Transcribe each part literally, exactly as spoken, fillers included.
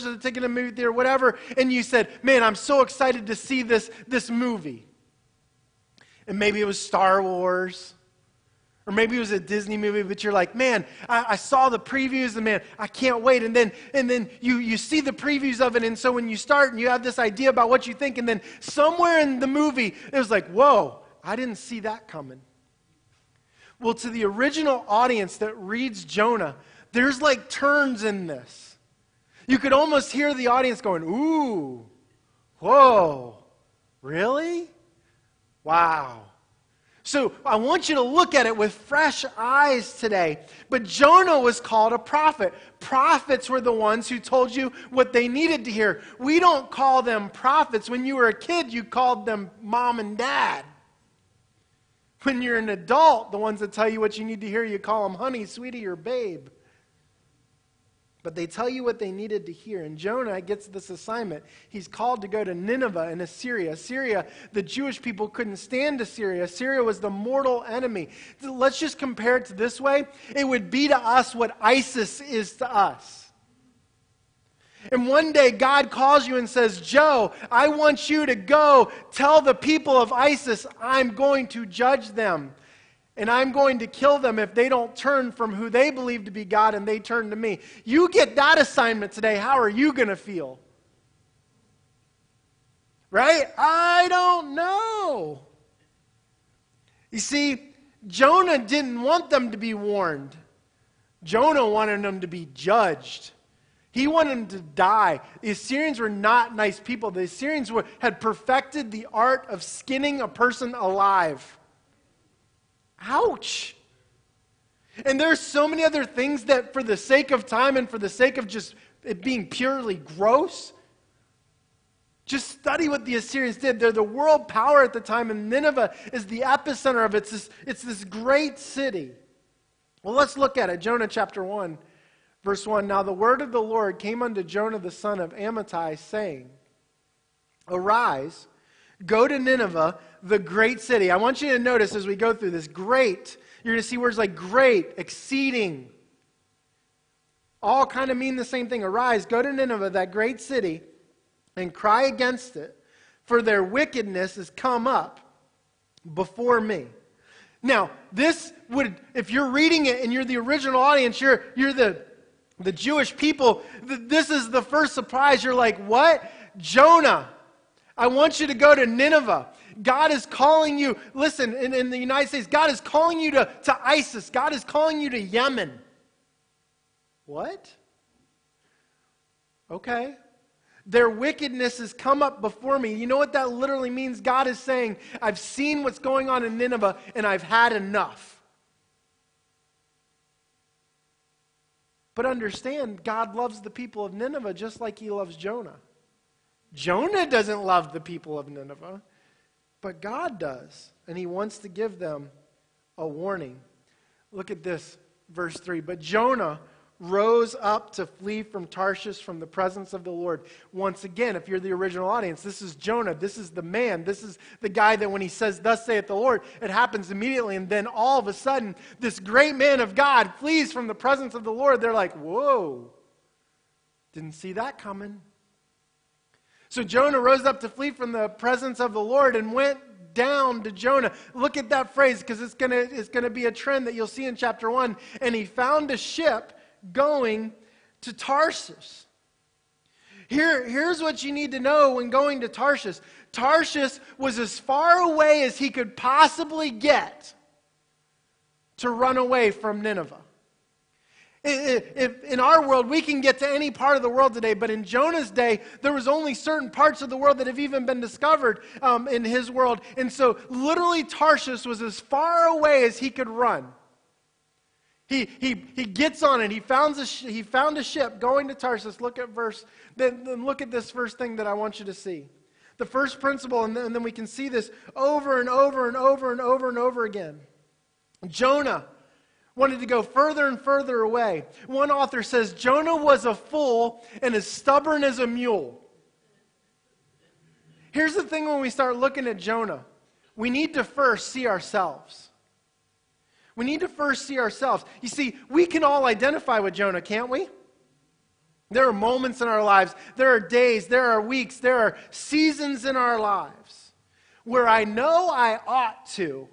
purchased a ticket to a movie theater, whatever, and you said, man, I'm so excited to see this, this movie. And maybe it was Star Wars, or maybe it was a Disney movie, but you're like, man, I, I saw the previews, and man, I can't wait. And then and then you, you see the previews of it, and so when you start and you have this idea about what you think, and then somewhere in the movie, it was like, whoa, I didn't see that coming. Well, to the original audience that reads Jonah, there's like turns in this. You could almost hear the audience going, ooh, whoa, really? Wow. So I want you to look at it with fresh eyes today. But Jonah was called a prophet. Prophets were the ones who told you what they needed to hear. We don't call them prophets. When you were a kid, you called them mom and dad. When you're an adult, the ones that tell you what you need to hear, you call them honey, sweetie, or babe. But they tell you what they needed to hear. And Jonah gets this assignment. He's called to go to Nineveh in Assyria. Assyria, the Jewish people couldn't stand Assyria. Assyria was the mortal enemy. Let's just compare it to this way. It would be to us what ISIS is to us. And one day God calls you and says, Joe, I want you to go tell the people of ISIS I'm going to judge them. And I'm going to kill them if they don't turn from who they believe to be God and they turn to me. You get that assignment today. How are you going to feel? Right? I don't know. You see, Jonah didn't want them to be warned. Jonah wanted them to be judged. He wanted them to die. The Assyrians were not nice people. The Assyrians were, had perfected the art of skinning a person alive. Ouch. And there's so many other things that for the sake of time and for the sake of just it being purely gross, just study what the Assyrians did. They're the world power at the time, and Nineveh is the epicenter of it. It's this, it's this great city. Well, let's look at it. Jonah chapter one, verse one. Now the word of the Lord came unto Jonah the son of Amittai, saying, Arise, go to Nineveh, the great city. I want you to notice as we go through this, great. You're going to see words like great, exceeding. All kind of mean the same thing. Arise, go to Nineveh, that great city, and cry against it, for their wickedness has come up before me. Now, this would, if you're reading it and you're the original audience, you're, you're the, the Jewish people, th- this is the first surprise. You're like, what? Jonah, I want you to go to Nineveh. God is calling you, listen, in, in the United States, God is calling you to, to ISIS. God is calling you to Yemen. What? Okay. Their wickedness has come up before me. You know what that literally means? God is saying, I've seen what's going on in Nineveh, and I've had enough. But understand, God loves the people of Nineveh just like he loves Jonah. Jonah doesn't love the people of Nineveh, but God does, and he wants to give them a warning. Look at this, verse three. But Jonah rose up to flee from Tarshish from the presence of the Lord. Once again, if you're the original audience, this is Jonah. This is the man. This is the guy that when he says, thus saith the Lord, it happens immediately. And then all of a sudden, this great man of God flees from the presence of the Lord. They're like, whoa, didn't see that coming. So Jonah rose up to flee from the presence of the Lord and went down to Jonah. Look at that phrase because it's going to it's going to be a trend that you'll see in chapter one. And he found a ship going to Tarshish. Here, here's what you need to know when going to Tarshish. Tarshish was as far away as he could possibly get to run away from Nineveh. If in our world, we can get to any part of the world today, but in Jonah's day, there was only certain parts of the world that have even been discovered um, in his world. And so literally Tarshish was as far away as he could run. He, he, he gets on it. He found, a sh- he found a ship going to Tarshish. Look at verse, then, then look at this first thing that I want you to see. The first principle, and then, and then we can see this over and over and over and over and over again. Jonah wanted to go further and further away. One author says, Jonah was a fool and as stubborn as a mule. Here's the thing when we start looking at Jonah. We need to first see ourselves. We need to first see ourselves. You see, we can all identify with Jonah, can't we? There are moments in our lives, there are days, there are weeks, there are seasons in our lives where I know I ought to.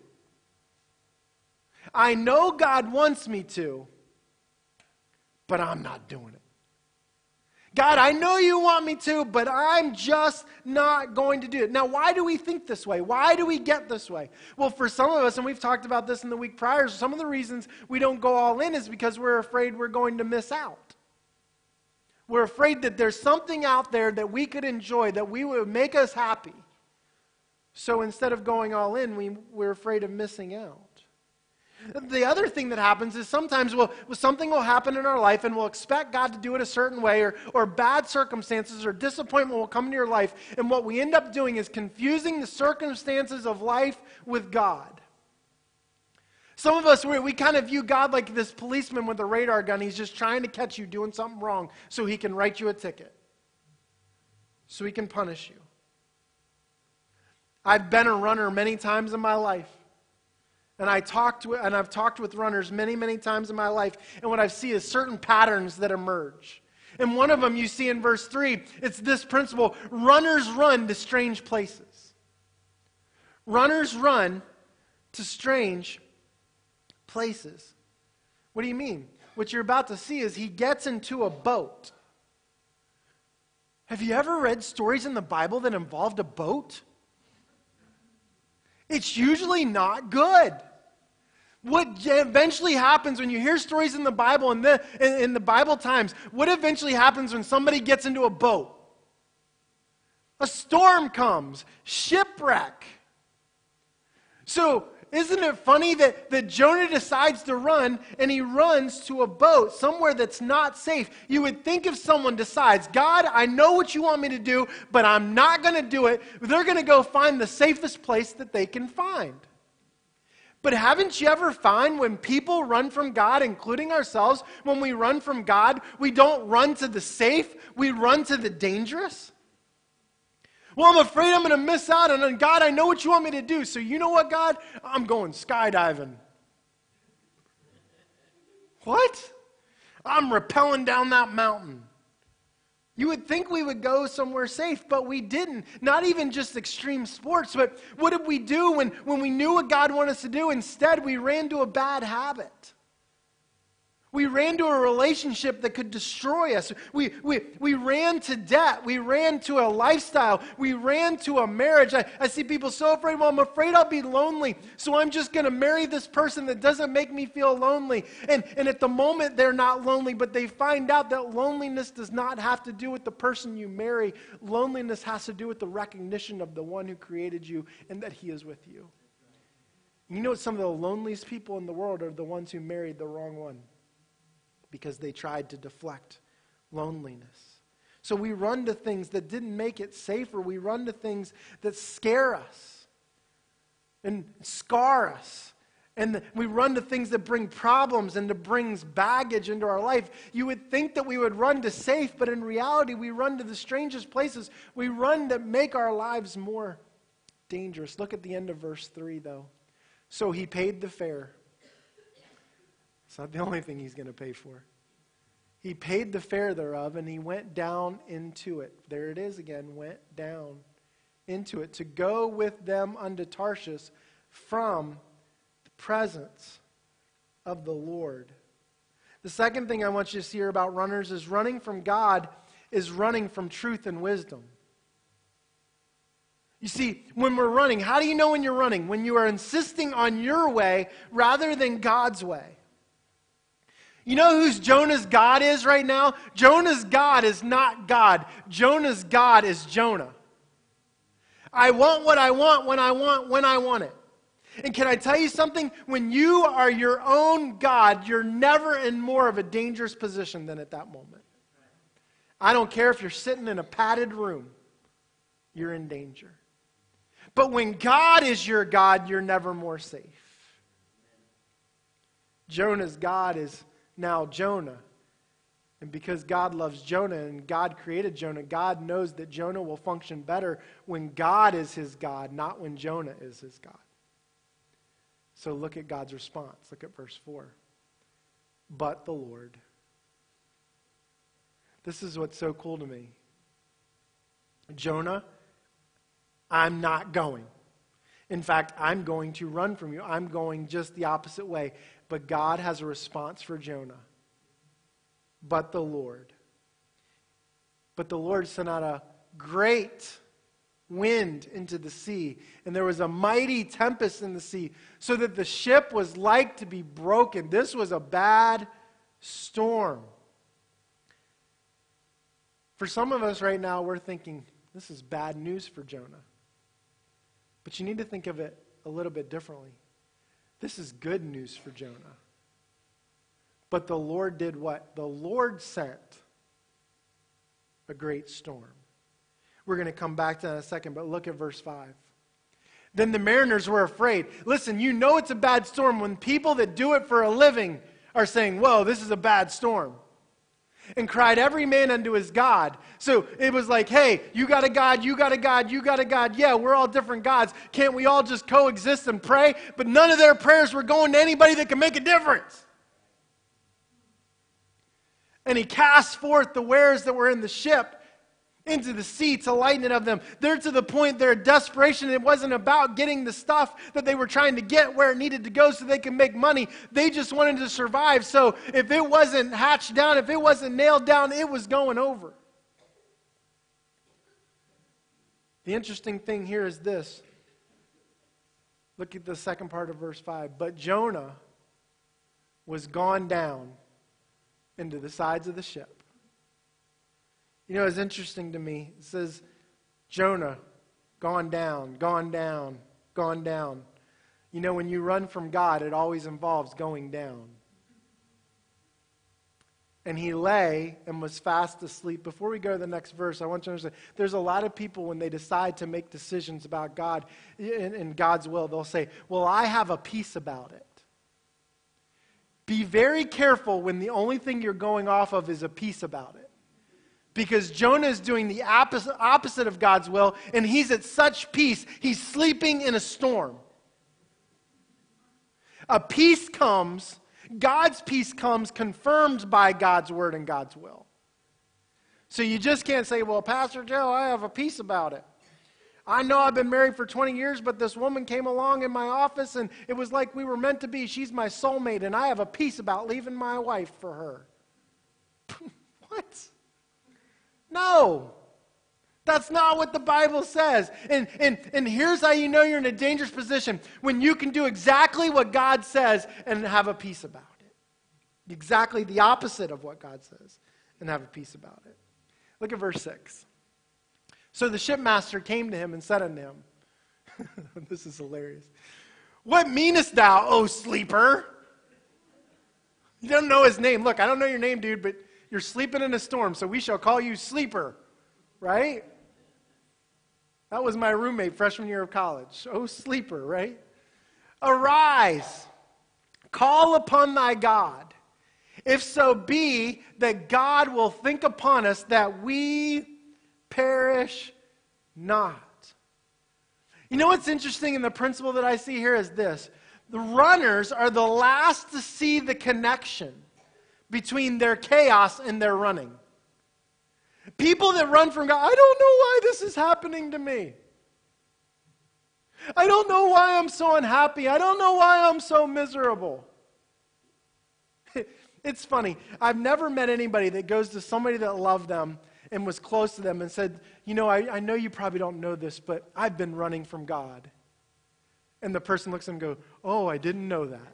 I know God wants me to, but I'm not doing it. God, I know you want me to, but I'm just not going to do it. Now, why do we think this way? Why do we get this way? Well, for some of us, and we've talked about this in the week prior, some of the reasons we don't go all in is because we're afraid we're going to miss out. We're afraid that there's something out there that we could enjoy, that we would make us happy. So instead of going all in, we, we're afraid of missing out. The other thing that happens is sometimes we'll, something will happen in our life and we'll expect God to do it a certain way, or, or bad circumstances or disappointment will come into your life, and what we end up doing is confusing the circumstances of life with God. Some of us, we, we kind of view God like this policeman with a radar gun. He's just trying to catch you doing something wrong so he can write you a ticket, so he can punish you. I've been a runner many times in my life. And I talked with, and I've talked with runners many, many times in my life, and what I see is certain patterns that emerge. And one of them you see in verse three, it's this principle: runners run to strange places. Runners run to strange places. What do you mean? What you're about to see is he gets into a boat. Have you ever read stories in the Bible that involved a boat? It's usually not good. What eventually happens when you hear stories in the Bible, in the, in, in the Bible times, what eventually happens when somebody gets into a boat? A storm comes, shipwreck. So, isn't it funny that, that Jonah decides to run, and he runs to a boat somewhere that's not safe? You would think if someone decides, God, I know what you want me to do, but I'm not going to do it, they're going to go find the safest place that they can find. But haven't you ever found when people run from God, including ourselves, when we run from God, we don't run to the safe, we run to the dangerous? Well, I'm afraid I'm going to miss out, and God, I know what you want me to do, so you know what, God? I'm going skydiving. What? I'm rappelling down that mountain. You would think we would go somewhere safe, but we didn't. Not even just extreme sports, but what did we do when, when we knew what God wanted us to do? Instead, we ran to a bad habit. We ran to a relationship that could destroy us. We, we, we ran to debt. We ran to a lifestyle. We ran to a marriage. I, I see people so afraid, well, I'm afraid I'll be lonely, so I'm just going to marry this person that doesn't make me feel lonely. And, and at the moment, they're not lonely, but they find out that loneliness does not have to do with the person you marry. Loneliness has to do with the recognition of the one who created you and that he is with you. You know, some of the loneliest people in the world are the ones who married the wrong one, because they tried to deflect loneliness. So we run to things that didn't make it safer. We run to things that scare us and scar us. And we run to things that bring problems and that brings baggage into our life. You would think that we would run to safe, but in reality, we run to the strangest places. We run to make our lives more dangerous. Look at the end of verse three, though. So he paid the fare. It's not the only thing he's going to pay for. He paid the fare thereof, and he went down into it. There it is again, went down into it, to go with them unto Tarshish from the presence of the Lord. The second thing I want you to see here about runners is running from God is running from truth and wisdom. You see, when we're running, how do you know when you're running? When you are insisting on your way rather than God's way. You know whose Jonah's God is right now? Jonah's God is not God. Jonah's God is Jonah. I want what I want when I want when I want it. And can I tell you something? When you are your own God, you're never in more of a dangerous position than at that moment. I don't care if you're sitting in a padded room, you're in danger. But when God is your God, you're never more safe. Jonah's God is now Jonah. And because God loves Jonah and God created Jonah, God knows that Jonah will function better when God is his God, not when Jonah is his God. So look at God's response. Look at verse four. But the Lord. This is what's so cool to me. Jonah, I'm not going. In fact, I'm going to run from you. I'm going just the opposite way. But God has a response for Jonah. But the Lord. But the Lord sent out a great wind into the sea, and there was a mighty tempest in the sea, so that the ship was like to be broken. This was a bad storm. For some of us right now, we're thinking, this is bad news for Jonah. But you need to think of it a little bit differently. This is good news for Jonah. But the Lord did what? The Lord sent a great storm. We're going to come back to that in a second, but look at verse five. Then the mariners were afraid. Listen, you know it's a bad storm when people that do it for a living are saying, whoa, this is a bad storm. And cried every man unto his God. So it was like, hey, you got a God, you got a God, you got a God. Yeah, we're all different gods. Can't we all just coexist and pray? But none of their prayers were going to anybody that can make a difference. And he cast forth the wares that were in the ship into the sea to lighten it of them. They're to the point, their desperation, it wasn't about getting the stuff that they were trying to get where it needed to go so they can make money. They just wanted to survive. So if it wasn't hatched down, if it wasn't nailed down, it was going over. The interesting thing here is this. Look at the second part of verse five. But Jonah was gone down into the sides of the ship. You know, it's interesting to me. It says, Jonah, gone down, gone down, gone down. You know, when you run from God, it always involves going down. And he lay and was fast asleep. Before we go to the next verse, I want you to understand, there's a lot of people when they decide to make decisions about God and, and God's will, they'll say, well, I have a peace about it. Be very careful when the only thing you're going off of is a peace about it. Because Jonah is doing the opposite, opposite of God's will, and he's at such peace, he's sleeping in a storm. A peace comes, God's peace comes confirmed by God's word and God's will. So you just can't say, well, Pastor Joe, I have a peace about it. I know I've been married for twenty years, but this woman came along in my office, and it was like we were meant to be. She's my soulmate, and I have a peace about leaving my wife for her. What? No, that's not what the Bible says. And, and, and here's how you know you're in a dangerous position. When you can do exactly what God says and have a peace about it. Exactly the opposite of what God says and have a peace about it. Look at verse six. So the shipmaster came to him and said unto him, this is hilarious. What meanest thou, O sleeper? You don't know his name. Look, I don't know your name, dude, but you're sleeping in a storm, so we shall call you Sleeper, right? That was my roommate freshman year of college. Oh, Sleeper, right? Arise, call upon thy God, if so be that God will think upon us that we perish not. You know what's interesting in the principle that I see here is this. The runners are the last to see the connection between their chaos and their running. People that run from God, I don't know why this is happening to me. I don't know why I'm so unhappy. I don't know why I'm so miserable. It's funny. I've never met anybody that goes to somebody that loved them and was close to them and said, you know, I, I know you probably don't know this, but I've been running from God. And the person looks at them and goes, oh, I didn't know that.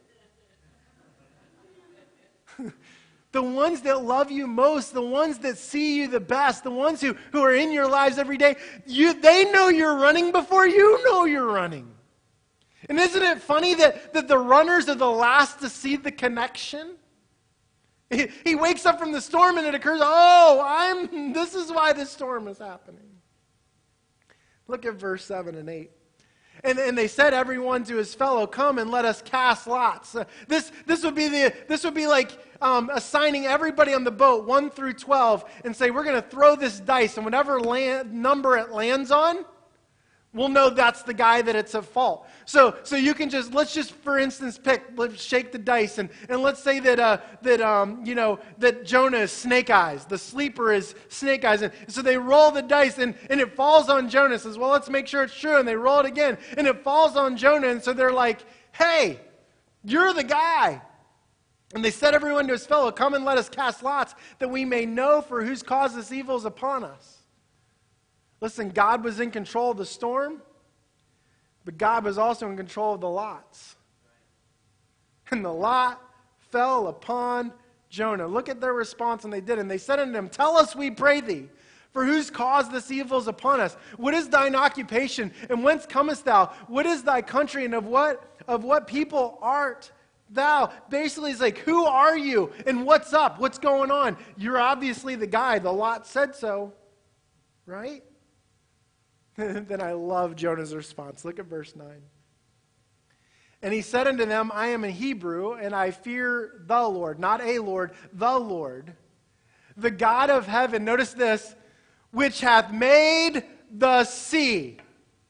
The ones that love you most, the ones that see you the best, the ones who, who are in your lives every day, you, they know you're running before you know you're running. And isn't it funny that, that the runners are the last to see the connection? He, he wakes up from the storm and it occurs, oh, I'm. This is why this storm is happening. Look at verse seven and eight. And, and they said everyone to his fellow, come and let us cast lots. Uh, this, this would be the this would be like um, assigning everybody on the boat, one through twelve, and say, we're going to throw this dice, and whatever land, number it lands on, we'll know that's the guy that it's at fault. So, so you can just, let's just, for instance, pick, let's shake the dice, and, and let's say that, uh, that um, you know, that Jonah is snake eyes, the sleeper is snake eyes, and so they roll the dice, and, and it falls on Jonah. Says, well, let's make sure it's true, and they roll it again, and it falls on Jonah, and so they're like, hey, you're the guy. And they said everyone to his fellow, come and let us cast lots, that we may know for whose cause this evil is upon us. Listen, God was in control of the storm, but God was also in control of the lots. And the lot fell upon Jonah. Look at their response when they did. And they said unto him, tell us, we pray thee, for whose cause this evil is upon us? What is thine occupation? And whence comest thou? What is thy country? And of what, of what people art thou? Basically, it's like, who are you? And what's up? What's going on? You're obviously the guy. The lot said so, right? Then I love Jonah's response. Look at verse nine. And he said unto them, I am a Hebrew, and I fear the Lord, not a Lord, the Lord, the God of heaven, notice this, which hath made the sea.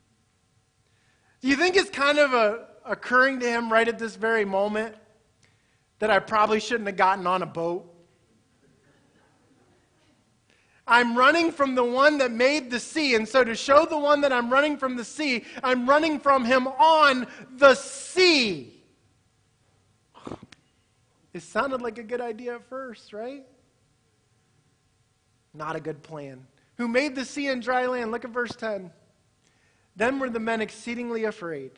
Do you think it's kind of a, occurring to him right at this very moment that I probably shouldn't have gotten on a boat? I'm running from the one that made the sea. And so to show the one that I'm running from the sea, I'm running from him on the sea. It sounded like a good idea at first, right? Not a good plan. Who made the sea and dry land? Look at verse ten. Then were the men exceedingly afraid,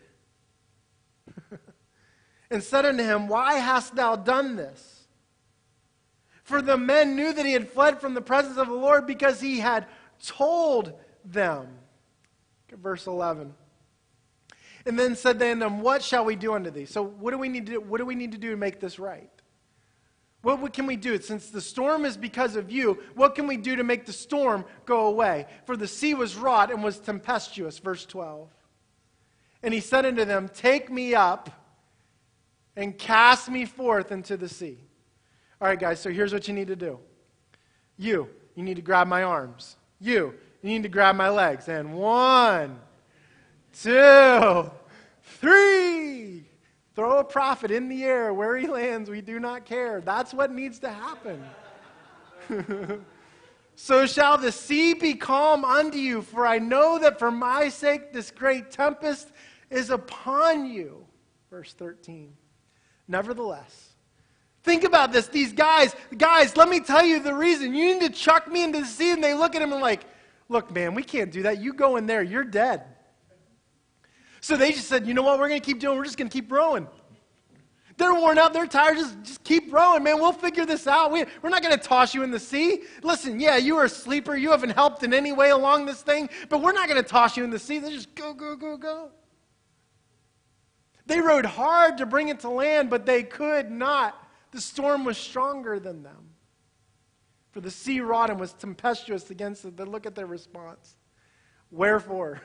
and said unto him, why hast thou done this? For the men knew that he had fled from the presence of the Lord, because he had told them. Look at verse eleven. And then said they unto him, what shall we do unto thee? So what do we need to do? What do we need to do to make this right? What, what can we do? Since the storm is because of you, what can we do to make the storm go away? For the sea was wrought and was tempestuous. Verse twelve. And he said unto them, take me up and cast me forth into the sea. All right, guys, so here's what you need to do. You, you need to grab my arms. You, you need to grab my legs. And one, two, three. Throw a prophet in the air. Where he lands, we do not care. That's what needs to happen. So shall the sea be calm unto you, for I know that for my sake this great tempest is upon you. Verse thirteen. Nevertheless, think about this. These guys, guys, let me tell you the reason. You need to chuck me into the sea. And they look at him and like, look, man, we can't do that. You go in there. You're dead. So they just said, you know what we're going to keep doing? We're just going to keep rowing. They're worn out. They're tired. Just, just keep rowing, man. We'll figure this out. We, we're not going to toss you in the sea. Listen, yeah, you are a sleeper. You haven't helped in any way along this thing. But we're not going to toss you in the sea. They just go, go, go, go. They rowed hard to bring it to land, but they could not. The storm was stronger than them. For the sea wrought and was tempestuous against it. But look at their response. Wherefore?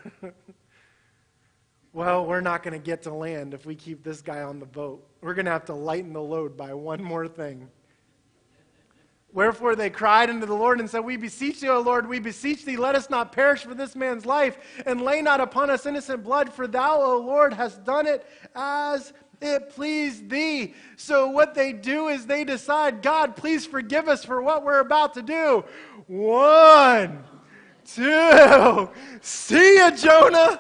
Well, we're not going to get to land if we keep this guy on the boat. We're going to have to lighten the load by one more thing. Wherefore they cried unto the Lord and said, we beseech thee, O Lord, we beseech thee, let us not perish for this man's life, and lay not upon us innocent blood, for thou, O Lord, hast done it as it pleased thee. So what they do is they decide, God, please forgive us for what we're about to do. One, two, see ya, Jonah.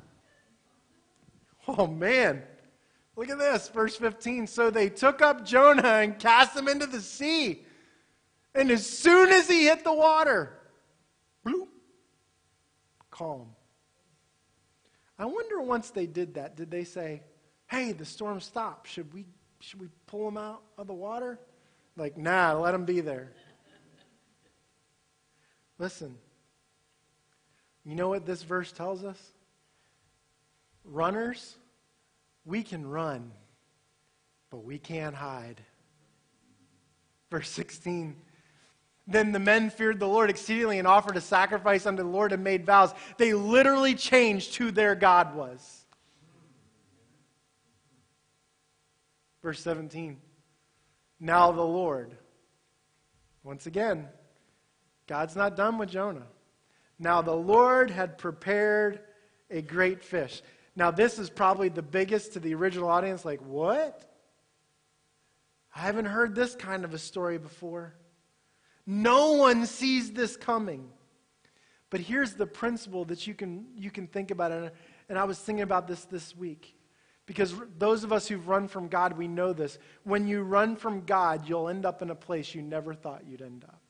Oh, man. Look at this, verse fifteen. So they took up Jonah and cast him into the sea. And as soon as he hit the water, bloop, calm. I wonder once they did that, did they say, hey, the storm stopped. Should we, should we pull him out of the water? Like, nah, let him be there. Listen, you know what this verse tells us? Runners, we can run, but we can't hide. Verse sixteen. Then the men feared the Lord exceedingly and offered a sacrifice unto the Lord and made vows. They literally changed who their God was. Verse seventeen. Now the Lord. Once again, God's not done with Jonah. Now the Lord had prepared a great fish. Now, this is probably the biggest to the original audience. Like, what? I haven't heard this kind of a story before. No one sees this coming. But here's the principle that you can, you can think about. And, and I was thinking about this this week. Because those of us who've run from God, we know this. When you run from God, you'll end up in a place you never thought you'd end up.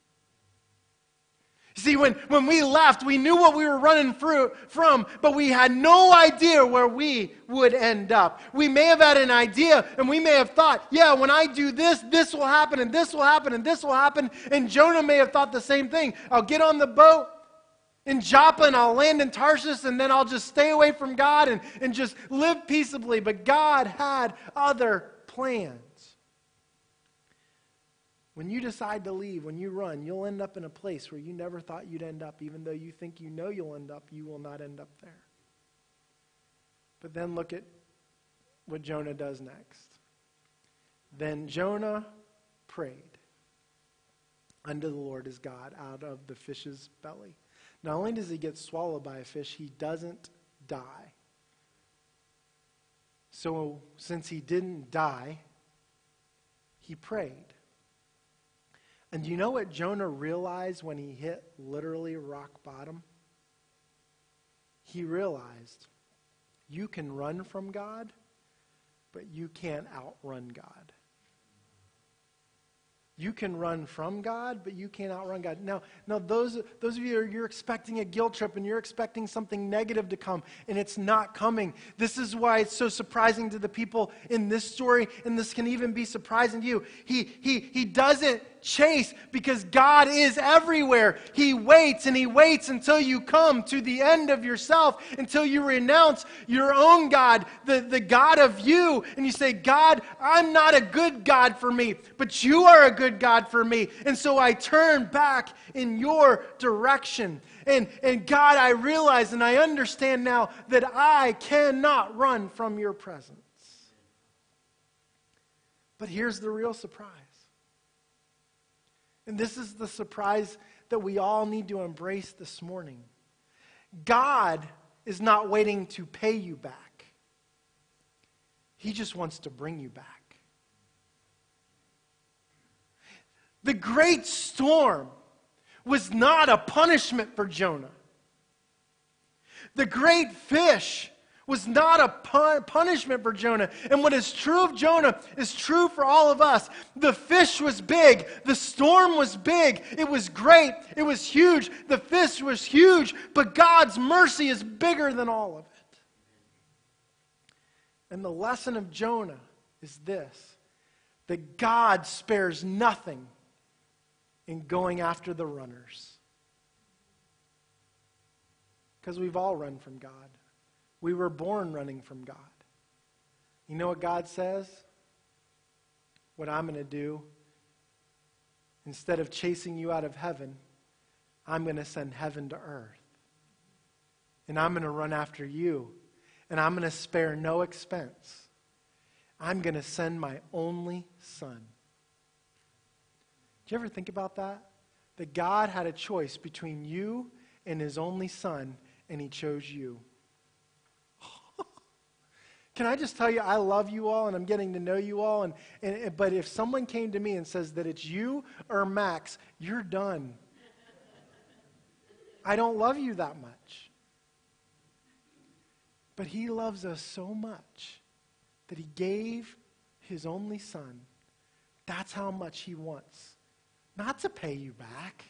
See, when, when we left, we knew what we were running through, from, but we had no idea where we would end up. We may have had an idea, and we may have thought, yeah, when I do this, this will happen, and this will happen, and this will happen. And Jonah may have thought the same thing. I'll get on the boat in Joppa, and I'll land in Tarshish, and then I'll just stay away from God and, and just live peaceably. But God had other plans. When you decide to leave, when you run, you'll end up in a place where you never thought you'd end up. Even though you think you know you'll end up, you will not end up there. But then look at what Jonah does next. Then Jonah prayed unto the Lord his God out of the fish's belly. Not only does he get swallowed by a fish, he doesn't die. So since he didn't die, he prayed. And do you know what Jonah realized when he hit literally rock bottom? He realized you can run from God, but you can't outrun God. You can run from God, but you can't outrun God. Now, now those, those of you, are, you're expecting a guilt trip and you're expecting something negative to come, and it's not coming. This is why it's so surprising to the people in this story, and this can even be surprising to you. He, he, he doesn't chase because God is everywhere. He waits and he waits until you come to the end of yourself, until you renounce your own God, the, the God of you, and you say, God, I'm not a good God for me, but you are a good God for me. And so I turn back in your direction. And, and God, I realize and I understand now that I cannot run from your presence. But here's the real surprise. And this is the surprise that we all need to embrace this morning. God is not waiting to pay you back. He just wants to bring you back. The great storm was not a punishment for Jonah. The great fish was not a pun- punishment for Jonah. And what is true of Jonah is true for all of us. The fish was big. The storm was big. It was great. It was huge. The fish was huge. But God's mercy is bigger than all of it. And the lesson of Jonah is this: that God spares nothing in going after the runners. Because we've all run from God. We were born running from God. You know what God says? What I'm going to do, instead of chasing you out of heaven, I'm going to send heaven to earth. And I'm going to run after you. And I'm going to spare no expense. I'm going to send my only son. Did you ever think about that? That God had a choice between you and his only son, and he chose you. Can I just tell you, I love you all, and I'm getting to know you all, and, and but if someone came to me and says that it's you or Max, you're done. I don't love you that much. But he loves us so much that he gave his only son. That's how much he wants. Not to pay you back.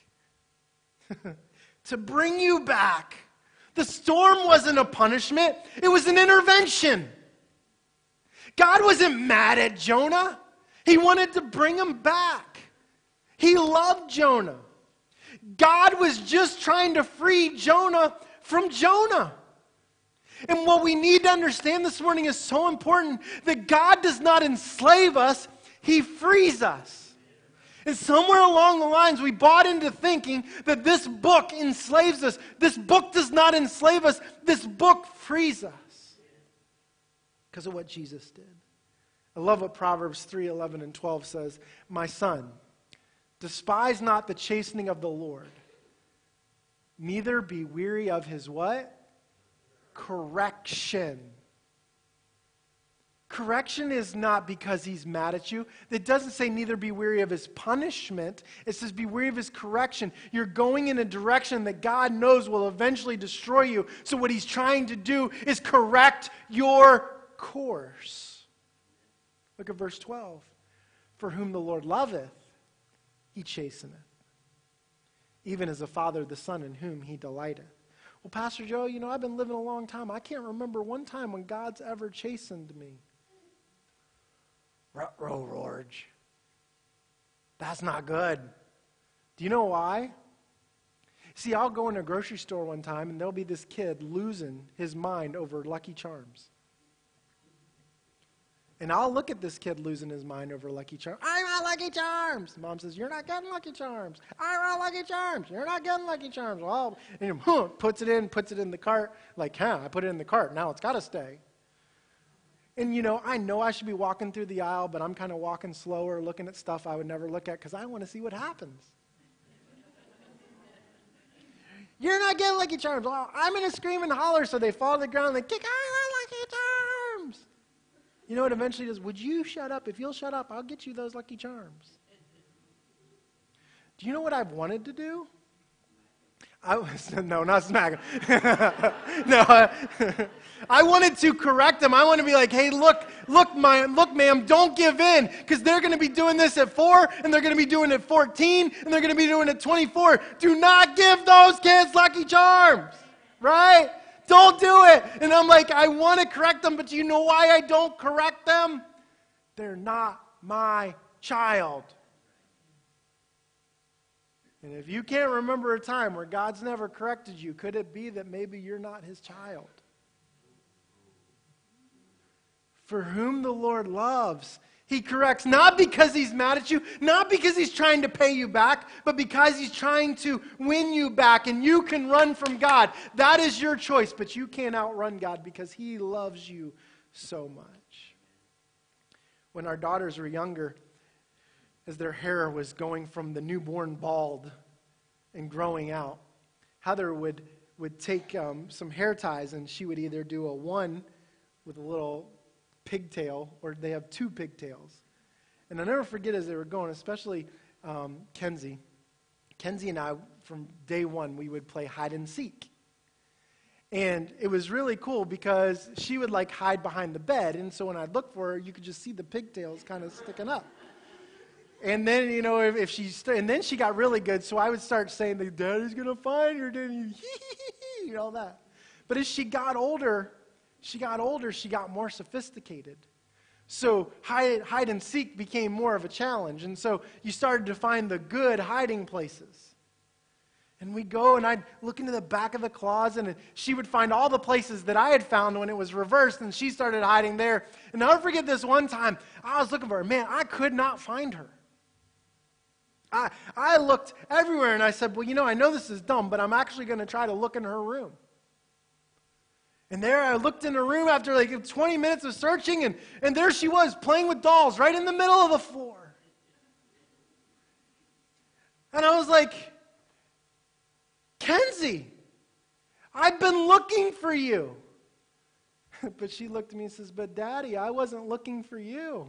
To bring you back. The storm wasn't a punishment. It was an intervention. God wasn't mad at Jonah. He wanted to bring him back. He loved Jonah. God was just trying to free Jonah from Jonah. And what we need to understand this morning is so important, that God does not enslave us, he frees us. And somewhere along the lines, we bought into thinking that this book enslaves us. This book does not enslave us. This book frees us because of what Jesus did. I love what Proverbs three, eleven, and twelve says. My son, despise not the chastening of the Lord, neither be weary of his what? correction. Correction is not because he's mad at you. It doesn't say neither be weary of his punishment. It says be weary of his correction. You're going in a direction that God knows will eventually destroy you. So what he's trying to do is correct your course. Look at verse twelve. For whom the Lord loveth, he chasteneth, even as a father the son in whom he delighteth. Well, Pastor Joe, you know, I've been living a long time. I can't remember one time when God's ever chastened me. Ruh-roh, George. That's not good. Do you know why? See, I'll go in a grocery store one time, and there'll be this kid losing his mind over Lucky Charms. And I'll look at this kid losing his mind over Lucky Charms. I want Lucky Charms. Mom says, you're not getting Lucky Charms. I want Lucky Charms. You're not getting Lucky Charms. Well, and he huh, puts it in, puts it in the cart. Like, huh, I put it in the cart. Now it's got to stay. And, you know, I know I should be walking through the aisle, but I'm kind of walking slower, looking at stuff I would never look at because I want to see what happens. You're not getting Lucky Charms. Well, I'm going to scream and holler, so they fall to the ground and they kick, I want Lucky Charms. You know what eventually does? Would you shut up? If you'll shut up, I'll get you those Lucky Charms. Do you know what I've wanted to do? I was, no, not smack him. no, I, I wanted to correct them. I want to be like, hey, look, look, my, look, ma'am, don't give in, because they're going to be doing this at four, and they're going to be doing it at fourteen, and they're going to be doing it at twenty-four. Do not give those kids Lucky Charms, right? Don't do it. And I'm like, I want to correct them, but do you know why I don't correct them? They're not my child. And if you can't remember a time where God's never corrected you, could it be that maybe you're not his child? For whom the Lord loves, he corrects, not because he's mad at you, not because he's trying to pay you back, but because he's trying to win you back, and you can run from God. That is your choice, but you can't outrun God because he loves you so much. When our daughters were younger, as their hair was going from the newborn bald and growing out, Heather would, would take um, some hair ties, and she would either do a one with a little pigtail, or they have two pigtails. And I'll never forget as they were going, especially um, Kenzie. Kenzie and I, from day one, we would play hide and seek. And it was really cool because she would like hide behind the bed, and so when I'd look for her, you could just see the pigtails kind of sticking up. And then, you know, if, if she, st- and then she got really good, so I would start saying, that Daddy's going to find her, Daddy, you know, all that. But as she got older, she got older, she got more sophisticated. So hide, hide and seek became more of a challenge. And so you started to find the good hiding places. And we'd go and I'd look into the back of the closet, and she would find all the places that I had found when it was reversed, and she started hiding there. And I'll never forget this one time, I was looking for her. Man, I could not find her. I, I looked everywhere, and I said, well, you know, I know this is dumb, but I'm actually going to try to look in her room. And there I looked in her room after like twenty minutes of searching, and, and there she was playing with dolls right in the middle of the floor. And I was like, Kenzie, I've been looking for you. But she looked at me and says, but Daddy, I wasn't looking for you.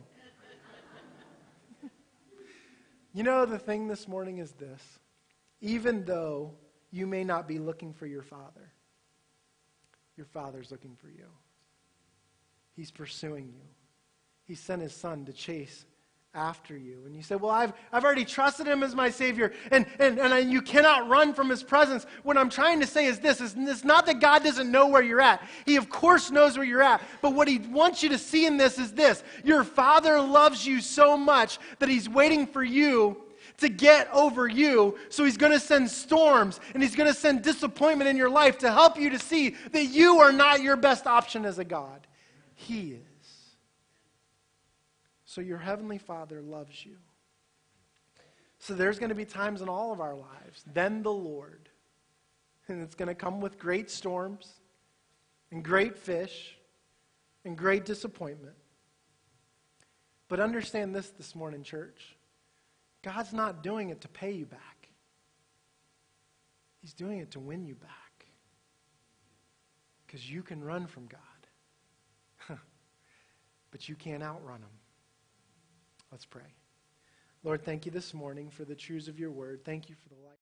You know, the thing this morning is this. Even though you may not be looking for your Father, your Father's looking for you. He's pursuing you. He sent his Son to chase after you. And you say, well, I've, I've already trusted him as my Savior, and, and, and I, you cannot run from his presence. What I'm trying to say is this, is it's not that God doesn't know where you're at. He, of course, knows where you're at. But what he wants you to see in this is this. Your Father loves you so much that he's waiting for you to get over you. So he's going to send storms, and he's going to send disappointment in your life to help you to see that you are not your best option as a God. He is. So your Heavenly Father loves you. So there's going to be times in all of our lives, then the Lord. And it's going to come with great storms and great fish and great disappointment. But understand this this morning, church. God's not doing it to pay you back. He's doing it to win you back. Because you can run from God. But you can't outrun him. Let's pray. Lord, thank you this morning for the truths of your word. Thank you for the light.